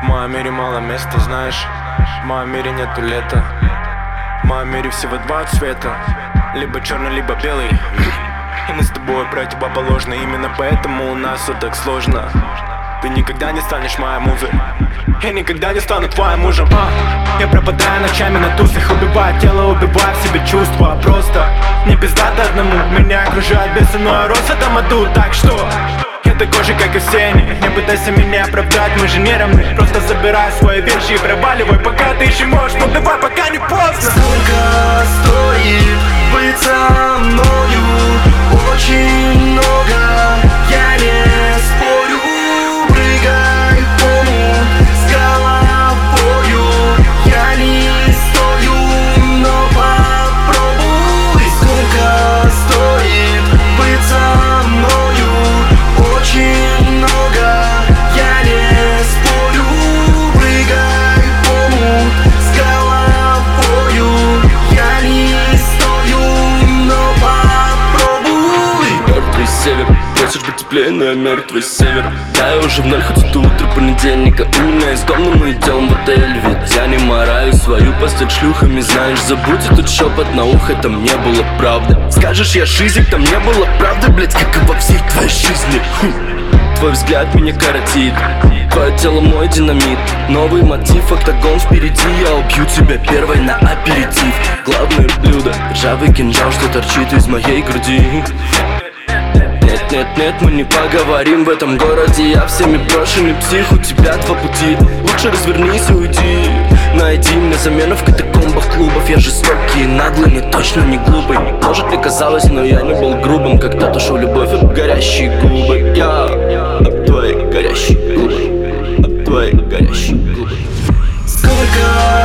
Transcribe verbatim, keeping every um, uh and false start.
В моем мире мало места, знаешь. В моем мире нету лета. В моем мире всего два цвета: либо черный, либо белый. И мы с тобой противоположны, именно поэтому у нас все так сложно. Ты никогда не станешь моей музой, я никогда не стану твоим мужем. а. Я пропадаю ночами на тусах, убиваю тело, убиваю в себе чувства. Просто не пиздато одному, меня окружает бешеной рост в этом аду. Так что я такой же, как и все они. Не пытайся меня оправдать, мы же не равны. Просто забирай свои вещи и проваливай, пока ты еще можешь. Ну давай, пока не поздно. Сколько стоит быть со мною? Очень много, я не спорю. Прыгай в омут с головою. Я не стою, но попробуй. Сколько стоит быть со мною? Очень много, я не спорю. Прыгай в омут с головою. Я не стою, но попробуй. Мертвый север, просишь быть теплее, но я мертвый север. Да, я уже в ноль, хоть это утро понедельника. У меня из дома мы идем в отель. Ведь я не мораю свою постель шлюхами. Знаешь, забудь этот шепот на ухо, там не было правды. Скажешь, я шизик, там не было правды, блять, как и во всей твоей жизни. Хм. Твой взгляд меня коротит, твое тело мой динамит. Новый мотив, октагон впереди. Я убью тебя первой на аперитив. Главное блюдо, ржавый кинжал, что торчит из моей груди. Нет, нет, нет, мы не поговорим в этом городе. Я всеми брошенный псих, у тебя два пути. Лучше развернись и уйди. Найди мне замену в катакомбах клубов. Я жестокий и наглый, но точно не глупый. Может ли казалось, но я не был грубым. Когда душу любовь об горящие губы. Я об твои горящие губы, об твои горящие губы. Сколько